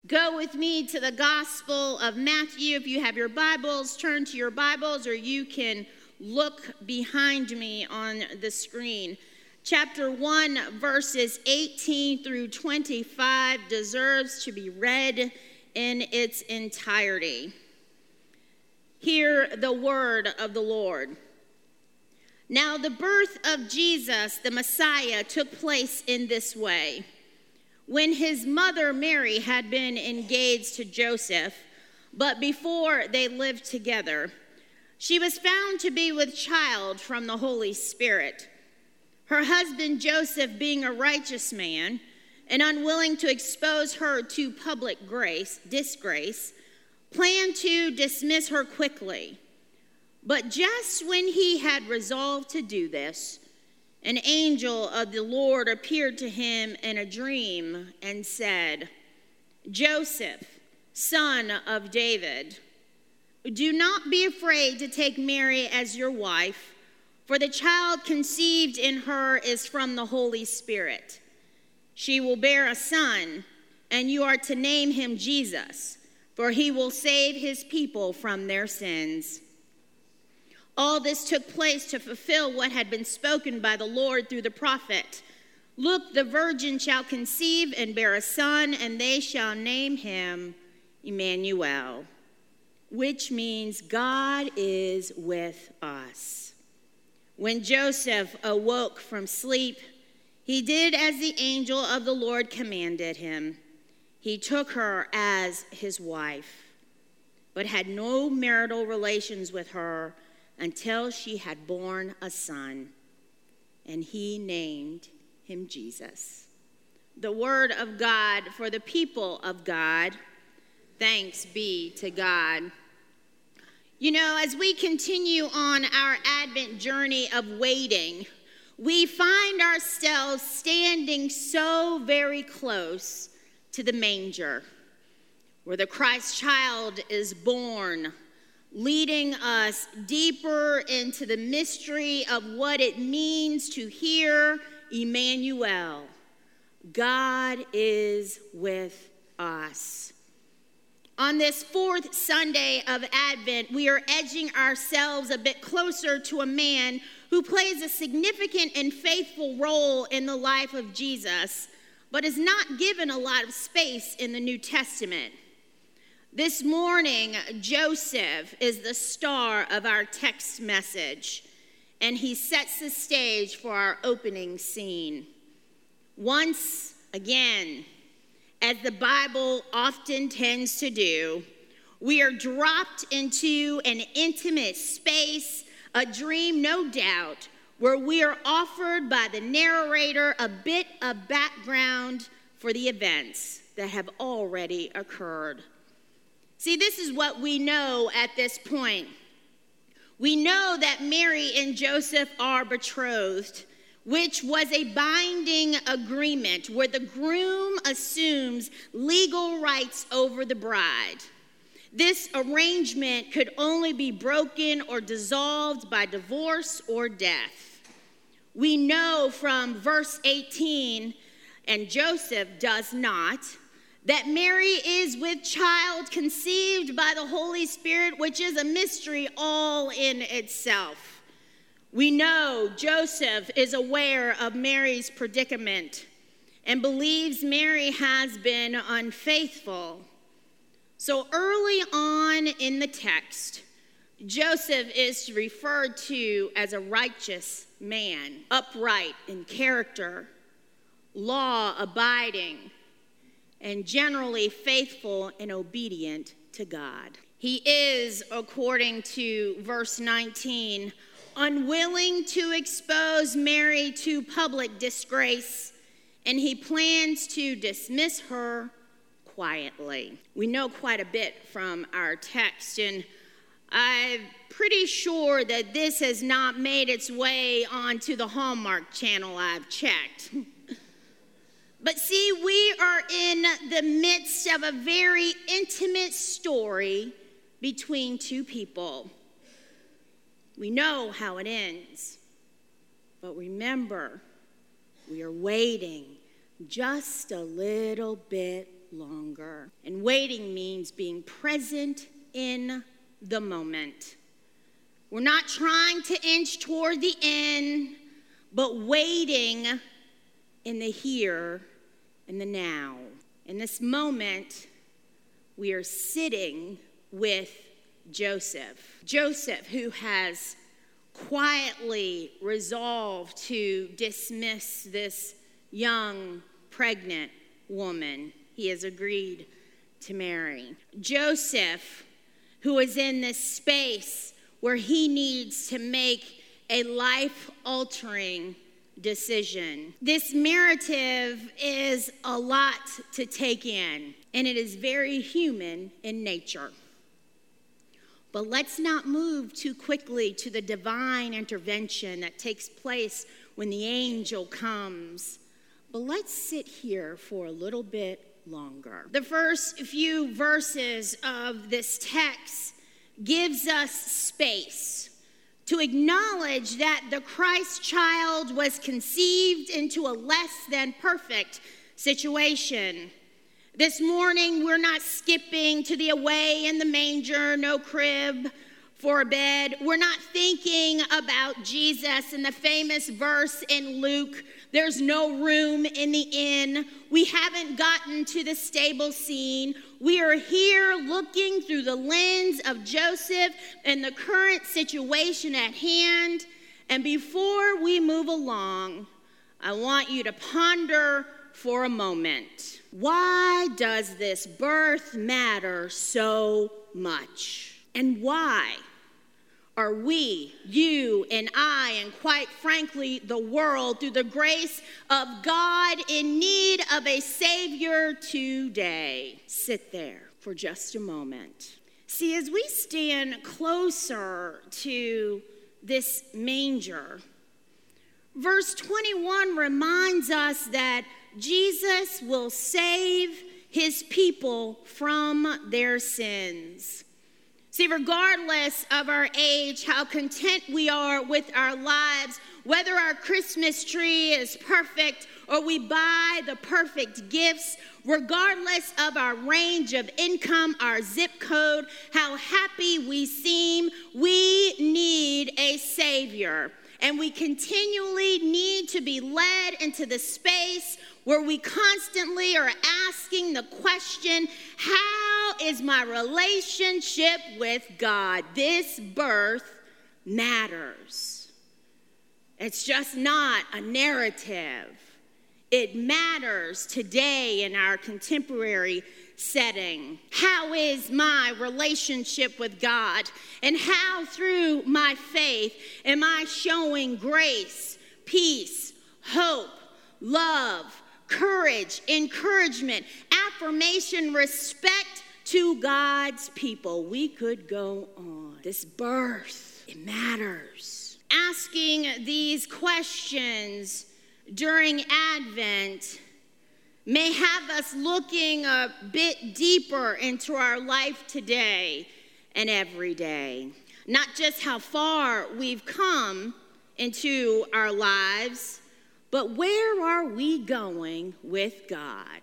Go with me to the Gospel of Matthew. If you have your Bibles, turn to your Bibles, or you can look behind me on the screen. Chapter 1, verses 18 through 25 deserves to be read in its entirety. Hear the word of the Lord. Now the birth of Jesus, the Messiah, took place in this way. When his mother Mary had been engaged to Joseph, but before they lived together, she was found to be with child from the Holy Spirit. Her husband Joseph, being a righteous man and unwilling to expose her to public disgrace, planned to dismiss her quickly. But just when he had resolved to do this, an angel of the Lord appeared to him in a dream and said, "Joseph, son of David, do not be afraid to take Mary as your wife, for the child conceived in her is from the Holy Spirit. She will bear a son, and you are to name him Jesus, for he will save his people from their sins." All this took place to fulfill what had been spoken by the Lord through the prophet. "Look, the virgin shall conceive and bear a son, and they shall name him Emmanuel," which means God is with us. When Joseph awoke from sleep, he did as the angel of the Lord commanded him. He took her as his wife, but had no marital relations with her until she had borne a son, and he named him Jesus. The word of God for the people of God. Thanks be to God. You know, as we continue on our Advent journey of waiting, we find ourselves standing so very close to the manger, where the Christ child is born, leading us deeper into the mystery of what it means to hear Emmanuel. God is with us. On this fourth Sunday of Advent, we are edging ourselves a bit closer to a man who plays a significant and faithful role in the life of Jesus, but is not given a lot of space in the New Testament. This morning, Joseph is the star of our text message, and he sets the stage for our opening scene. Once again, as the Bible often tends to do, we are dropped into an intimate space, a dream, no doubt, where we are offered by the narrator a bit of background for the events that have already occurred. See, this is what we know at this point. We know that Mary and Joseph are betrothed, which was a binding agreement where the groom assumes legal rights over the bride. This arrangement could only be broken or dissolved by divorce or death. We know from verse 18, and Joseph does not, that Mary is with child conceived by the Holy Spirit, which is a mystery all in itself. We know Joseph is aware of Mary's predicament and believes Mary has been unfaithful. So early on in the text, Joseph is referred to as a righteous man, upright in character, law-abiding, and generally faithful and obedient to God. He is, according to verse 19, unwilling to expose Mary to public disgrace, and he plans to dismiss her quietly. We know quite a bit from our text, and I'm pretty sure that this has not made its way onto the Hallmark Channel. I've checked. But see, we are in the midst of a very intimate story between two people. We know how it ends, but remember, we are waiting just a little bit longer. And waiting means being present in the moment. We're not trying to inch toward the end, but waiting in the here and the now. In this moment, we are sitting with Joseph. Joseph, who has quietly resolved to dismiss this young, pregnant woman he has agreed to marry. Joseph, who is in this space where he needs to make a life-altering decision. This narrative is a lot to take in, and it is very human in nature. But let's not move too quickly to the divine intervention that takes place when the angel comes. But let's sit here for a little bit longer. The first few verses of this text gives us space to acknowledge that the Christ child was conceived into a less than perfect situation. This morning, we're not skipping to the away in the manger, no crib for a bed. We're not thinking about Jesus and the famous verse in Luke, there's no room in the inn. We haven't gotten to the stable scene. We are here looking through the lens of Joseph and the current situation at hand. And before we move along, I want you to ponder for a moment. Why does this birth matter so much? And why are we, you and I, and quite frankly, the world, through the grace of God, in need of a Savior today? Sit there for just a moment. See, as we stand closer to this manger, verse 21 reminds us that Jesus will save his people from their sins. See, regardless of our age, how content we are with our lives, whether our Christmas tree is perfect or we buy the perfect gifts, regardless of our range of income, our zip code, how happy we seem, we need a Savior. And we continually need to be led into the space where we constantly are asking the question, how is my relationship with God? This birth matters. It's just not a narrative. It matters today in our contemporary setting. How is my relationship with God? And how through my faith am I showing grace, peace, hope, love, courage, encouragement, affirmation, respect to God's people? We could go on. This birth, it matters. Asking these questions during Advent may have us looking a bit deeper into our life today and every day. Not just how far we've come into our lives, but where are we going with God?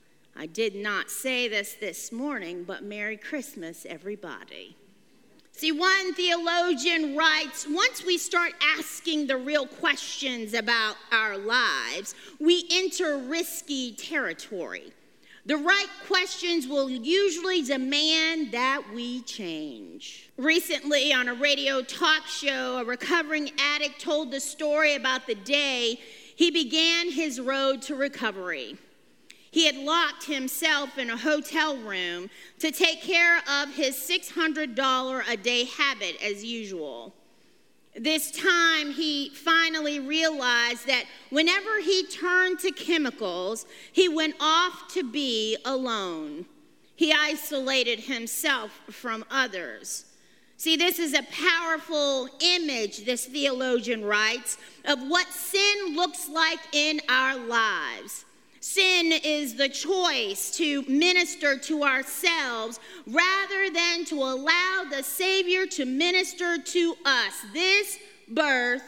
I did not say this morning, but Merry Christmas, everybody. See, one theologian writes, once we start asking the real questions about our lives, we enter risky territory. The right questions will usually demand that we change. Recently, on a radio talk show, a recovering addict told the story about the day he began his road to recovery. He had locked himself in a hotel room to take care of his $600 a day habit as usual. This time, he finally realized that whenever he turned to chemicals, he went off to be alone. He isolated himself from others. See, this is a powerful image, this theologian writes, of what sin looks like in our lives. Sin is the choice to minister to ourselves rather than to allow the Savior to minister to us. This birth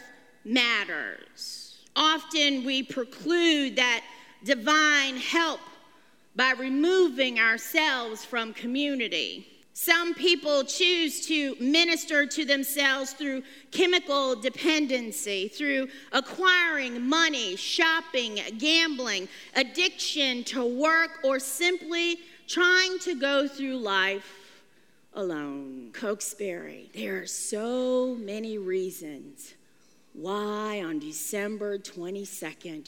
matters. Often we preclude that divine help by removing ourselves from community. Some people choose to minister to themselves through chemical dependency, through acquiring money, shopping, gambling, addiction to work, or simply trying to go through life alone. Cokesbury, there are so many reasons why on December 22nd,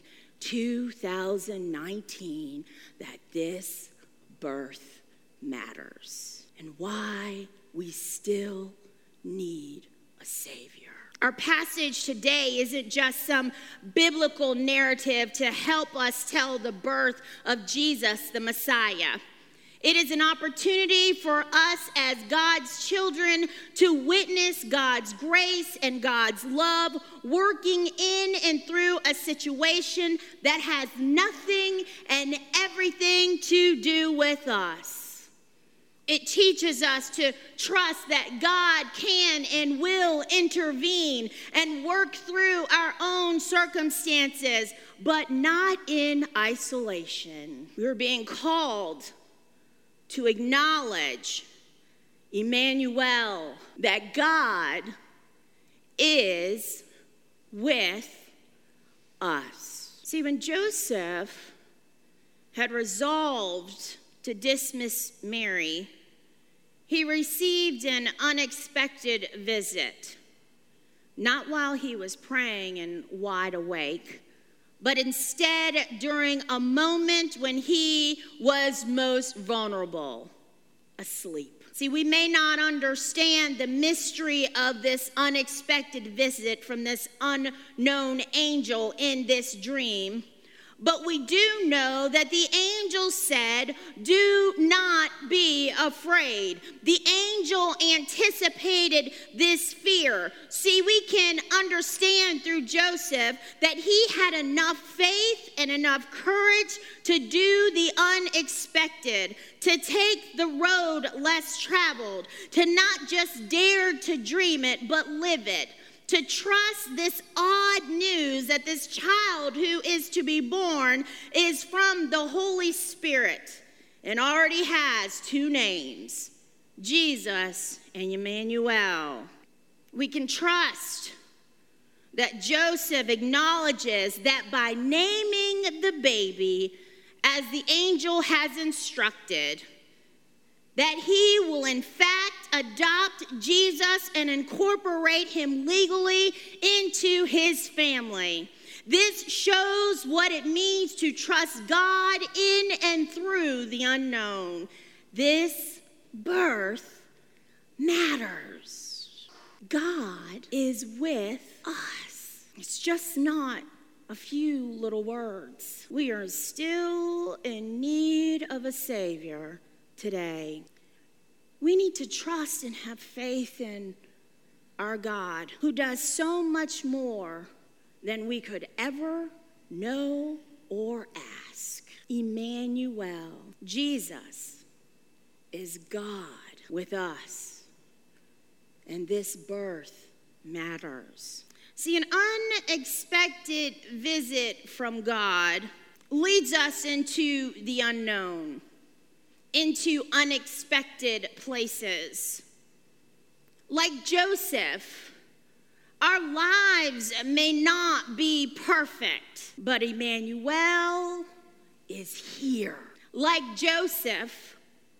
2019, that this birth matters and why we still need a Savior. Our passage today isn't just some biblical narrative to help us tell the birth of Jesus, the Messiah. It is an opportunity for us as God's children to witness God's grace and God's love working in and through a situation that has nothing and everything to do with us. It teaches us to trust that God can and will intervene and work through our own circumstances, but not in isolation. We're being called to acknowledge, Emmanuel, that God is with us. See, when Joseph had resolved to dismiss Mary, he received an unexpected visit, not while he was praying and wide awake, but instead during a moment when he was most vulnerable, asleep. See, we may not understand the mystery of this unexpected visit from this unknown angel in this dream, but we do know that the angel said, "Do not be afraid." The angel anticipated this fear. See, we can understand through Joseph that he had enough faith and enough courage to do the unexpected, to take the road less traveled, to not just dare to dream it, but live it. To trust this odd news that this child who is to be born is from the Holy Spirit and already has two names, Jesus and Emmanuel. We can trust that Joseph acknowledges that by naming the baby as the angel has instructed, that he will in fact adopt Jesus and incorporate him legally into his family. This shows what it means to trust God in and through the unknown. This birth matters. God is with us. It's just not a few little words. We are still in need of a Savior today. We need to trust and have faith in our God, who does so much more than we could ever know or ask. Emmanuel, Jesus is God with us, and this birth matters. See, an unexpected visit from God leads us into the unknown, into unexpected places. Like Joseph, our lives may not be perfect, but Emmanuel is here. Like Joseph,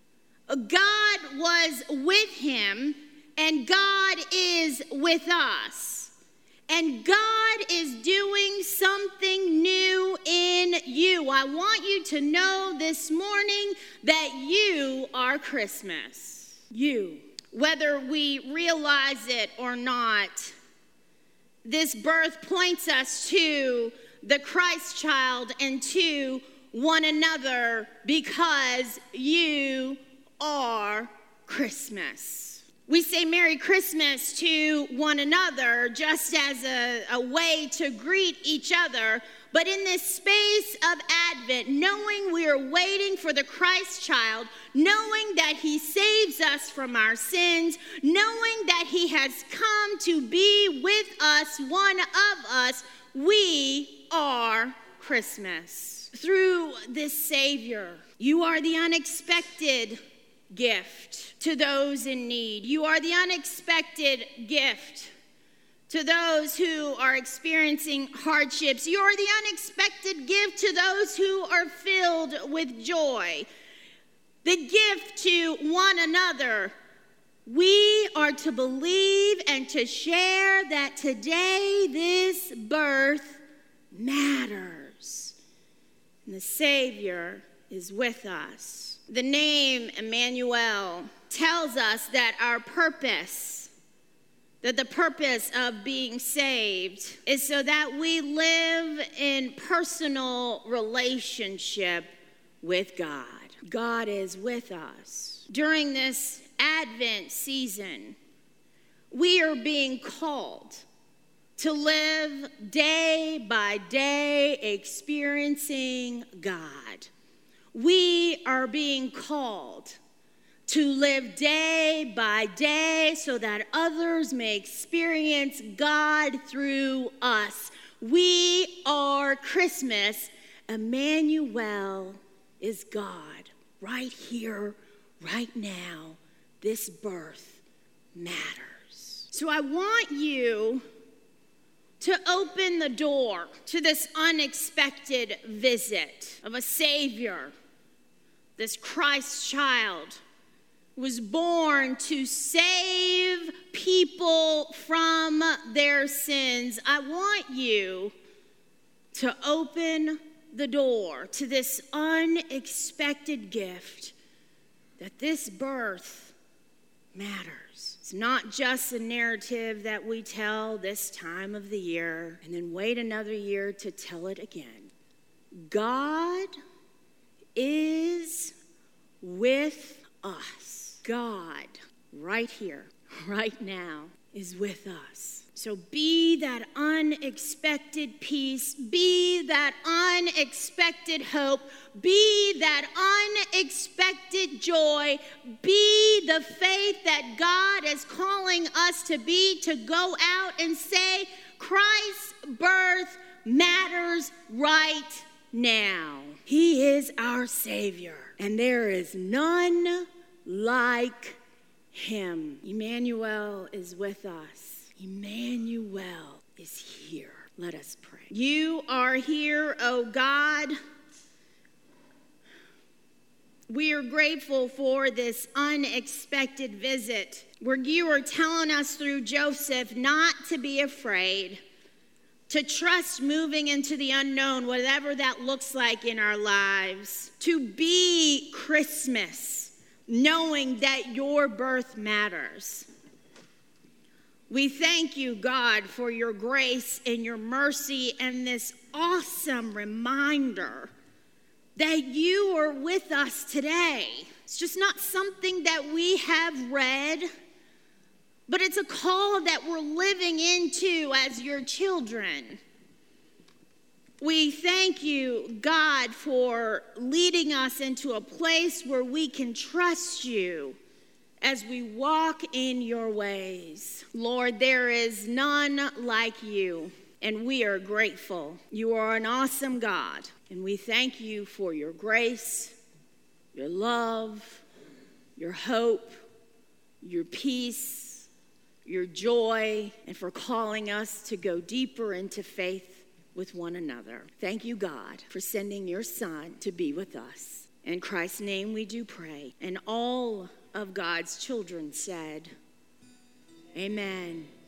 God was with him, and God is with us. And God is doing something new in you. I want you to know this morning that you are Christmas. You. Whether we realize it or not, this birth points us to the Christ child and to one another, because you are Christmas. We say Merry Christmas to one another just as a way to greet each other. But in this space of Advent, knowing we are waiting for the Christ child, knowing that he saves us from our sins, knowing that he has come to be with us, one of us, we are Christmas. Through this Savior, You are the unexpected gift to those in need. You are the unexpected gift to those who are experiencing hardships. You are the unexpected gift to those who are filled with joy. The gift to one another. We are to believe and to share that today this birth matters. And the Savior is with us. The name Emmanuel tells us that our purpose, that the purpose of being saved is so that we live in personal relationship with God. God is with us. During this Advent season, we are being called to live day by day experiencing God. We are being called to live day by day so that others may experience God through us. We are Christmas. Emmanuel is God right here, right now. This birth matters. So I want you to open the door to this unexpected visit of a Savior. This Christ child was born to save people from their sins. I want you to open the door to this unexpected gift, that this birth matters. It's not just a narrative that we tell this time of the year and then wait another year to tell it again. God is with us. God, right here, right now, is with us. So be that unexpected peace, be that unexpected hope, be that unexpected joy, be the faith that God is calling us to be, to go out and say, Christ's birth matters right now. He is our Savior, and there is none like him. Emmanuel is with us. Emmanuel is here. Let us pray. You are here, oh God. We are grateful for this unexpected visit where you are telling us through Joseph not to be afraid, to trust moving into the unknown, whatever that looks like in our lives, to be Christmas, knowing that your birth matters. We thank you, God, for your grace and your mercy and this awesome reminder that you are with us today. It's just not something that we have read, but it's a call that we're living into as your children. We thank you, God, for leading us into a place where we can trust you as we walk in your ways. Lord, there is none like you, and we are grateful. You are an awesome God, and we thank you for your grace, your love, your hope, your peace, your joy, and for calling us to go deeper into faith with one another. Thank you, God, for sending your Son to be with us. In Christ's name we do pray. And all of God's children said, amen.